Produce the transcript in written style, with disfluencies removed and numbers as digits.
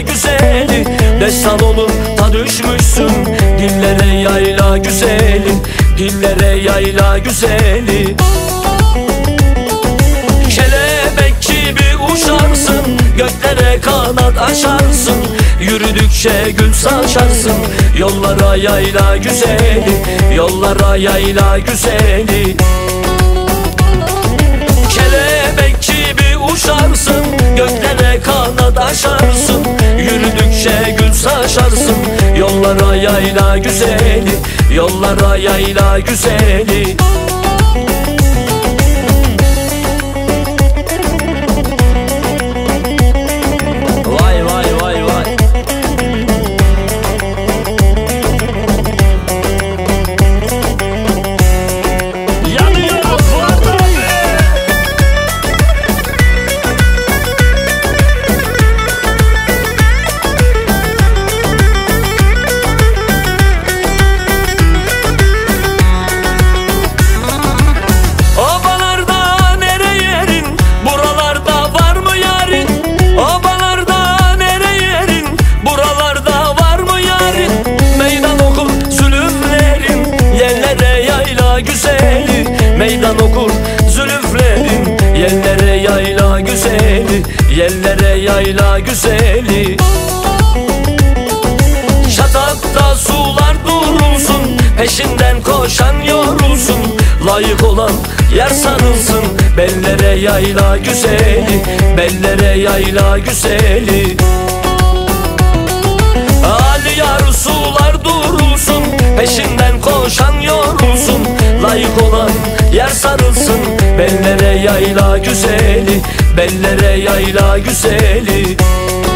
güzeli, destan olup ta düşmüşsün dillere yayla güzeli, dillere yayla güzeli. Kelebek gibi uçarsın, göklere kanat açarsın, yürüdükçe gül saçarsın yollara yayla güzeli, yollara yayla güzeli. Kelebek gibi uçarsın, göklere kanat açarsın, yürüdükçe gül saçarsın yollara yayla güzeli, yollara yayla güzeli. Vay vay vay vay. Yanıyorum Fuat abi. Obalarda nere yerin, buralarda var mı yarin? Obalarda nere yerin, buralarda var mı yarin? Meydan okur zülüflerin, yerlere yayla güzeli, meydan okur zülüflerin, yerlere yayla güzeli, yerlere yayla güzeli. Şatakta sular durulsun, peşinden koşan yorulsun, layık olan yer sarılsın bellere yayla güzeli, bellere yayla güzeli. Ali yar sular durulsun, peşinden koşan yorulsun, layık olan yer sarılsın bellere yayla güzeli, bellere yayla güzeli.